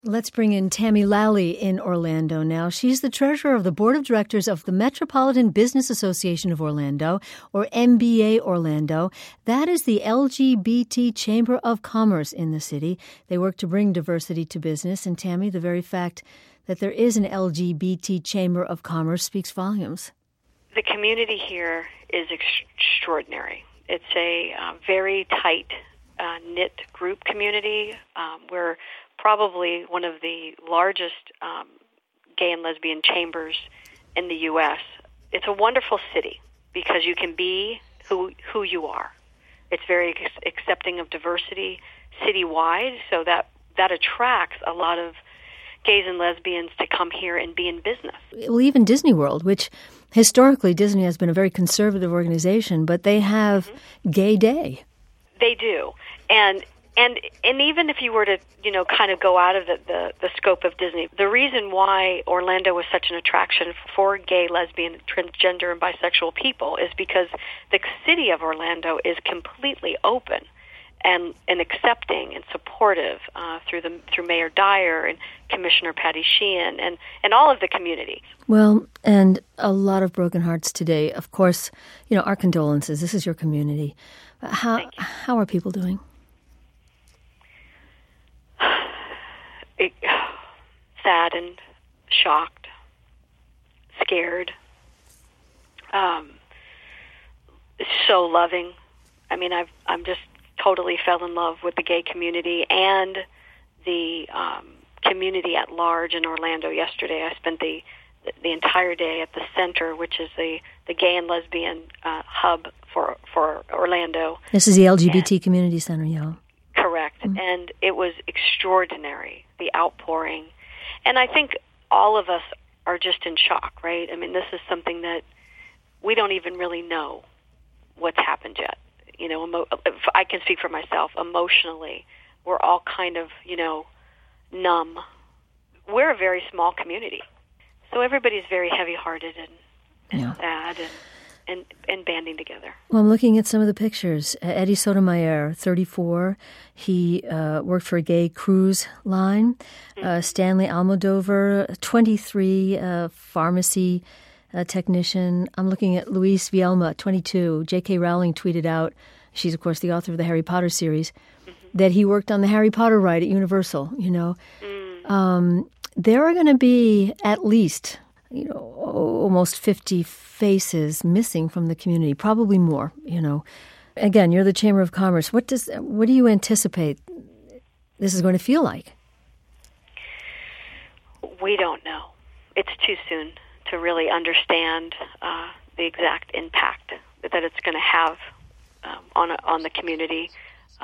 Let's bring in Tammy Lally in Orlando now. She's the treasurer of the board of directors of the Metropolitan Business Association of Orlando, or MBA Orlando. That is the LGBT Chamber of Commerce in the city. They work to bring diversity to business. And Tammy, the very fact that there is an LGBT Chamber of Commerce speaks volumes. The community here is extraordinary. It's a very tight, knit group community. We're probably one of the largest gay and lesbian chambers in the U.S. It's a wonderful city because you can be who you are. It's very accepting of diversity citywide, so that attracts a lot of gays and lesbians to come here and be in business. Well, even Disney World, which historically Disney has been a very conservative organization, but they have Gay Day. They do. And even if you were to, kind of go out of the scope of Disney, the reason why Orlando was such an attraction for gay, lesbian, transgender, and bisexual people is because the city of Orlando is completely open and accepting and supportive through Mayor Dyer and Commissioner Patty Sheehan and all of the community. Well, and a lot of broken hearts today. Of course, our condolences. This is your community. How are people doing? Saddened, shocked, scared, so loving. I mean, I'm just totally fell in love with the gay community and the community at large in Orlando yesterday. I spent the entire day at the center, which is the gay and lesbian hub for Orlando. This is the LGBT Community Center, yeah. Correct. Mm-hmm. And it was extraordinary, the outpouring. And I think all of us are just in shock, right? I mean, this is something that we don't even really know what's happened yet. I can speak for myself. Emotionally, we're all kind of, numb. We're a very small community. So everybody's very heavy-hearted and sad and banding together. Well, I'm looking at some of the pictures. Eddie Sotomayor, 34. He worked for a gay cruise line. Stanley Almodovar, 23, pharmacy technician. I'm looking at Luis Vielma, 22. J.K. Rowling tweeted out, she's, of course, the author of the Harry Potter series, that he worked on the Harry Potter ride at Universal, There are going to be at least, almost 50 faces missing from the community, probably more, Again, you're the Chamber of Commerce. What do you anticipate this is going to feel like? We don't know. It's too soon to really understand the exact impact that it's going to have on the community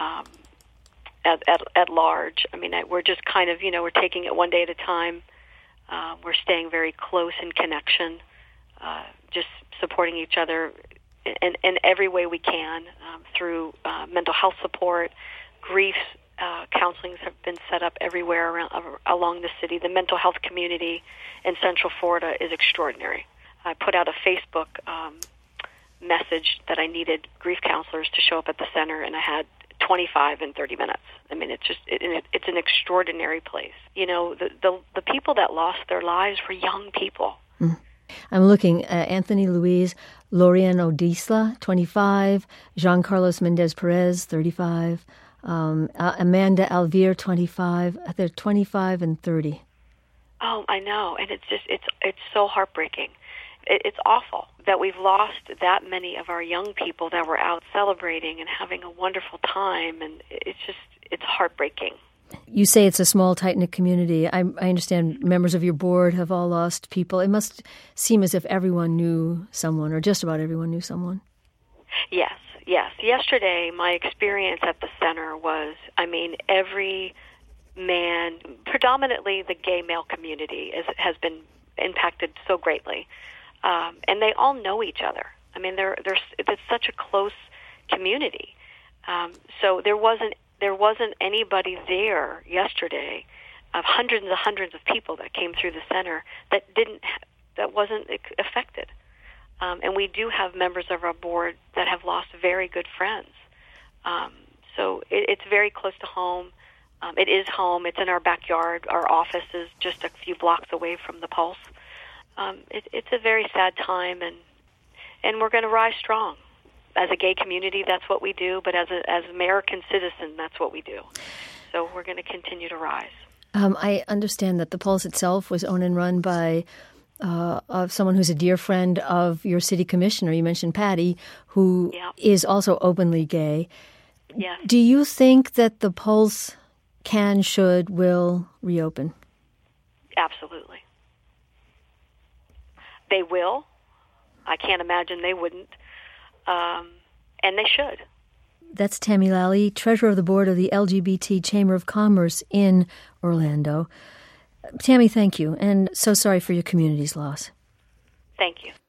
at large. I mean, we're just kind of, we're taking it one day at a time. We're staying very close in connection, just supporting each other in every way we can through mental health support, grief counselings have been set up everywhere along the city. The mental health community in Central Florida is extraordinary. I put out a Facebook message that I needed grief counselors to show up at the center, and I had 25 in 30 minutes. I mean, it's an extraordinary place. The people that lost their lives were young people. I'm looking at Anthony Luis Lorian Odisla, 25, Jean Carlos Mendez Perez, 35, Amanda Alvear, 25. They're 25 and 30. Oh, I know, and it's so heartbreaking. It's awful that we've lost that many of our young people that were out celebrating and having a wonderful time, and it's heartbreaking. You say it's a small, tight-knit community. I understand members of your board have all lost people. It must seem as if everyone knew someone, or just about everyone knew someone. Yes. Yesterday, my experience at the center was, every man, predominantly the gay male community, has been impacted so greatly. And they all know each other. I mean, it's such a close community. So there wasn't anybody there yesterday of hundreds and hundreds of people that came through the center that wasn't affected. And we do have members of our board that have lost very good friends. So it's very close to home. It is home. It's in our backyard. Our office is just a few blocks away from the Pulse. It's a very sad time, and we're going to rise strong. As a gay community, that's what we do, but as American citizen, that's what we do. So we're going to continue to rise. I understand that the Pulse itself was owned and run by of someone who's a dear friend of your city commissioner. You mentioned Patty, who is also openly gay. Yes. Do you think that the Pulse can, should, will reopen? Absolutely. They will. I can't imagine they wouldn't. And they should. That's Tammy Lally, treasurer of the board of the LGBT Chamber of Commerce in Orlando. Tammy, thank you, and so sorry for your community's loss. Thank you.